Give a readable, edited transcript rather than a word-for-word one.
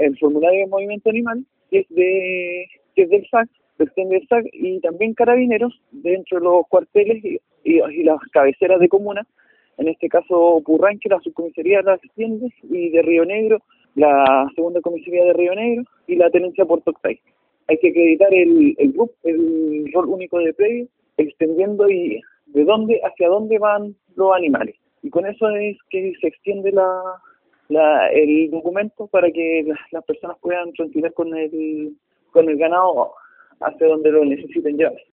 el formulario de movimiento animal, que es del SAC, del SAC, y también Carabineros, dentro de los cuarteles y las cabeceras de comuna, en este caso Purranque, la subcomisaría de Las Tiendas, y de Río Negro, la segunda comisaría de Río Negro, y la tenencia Puerto Octay. Hay que acreditar el RUP, el rol único de predio, extendiendo y hacia dónde van los animales. Y con eso es que se extiende el documento para que las personas puedan transitar con el ganado hacia donde lo necesiten llevar.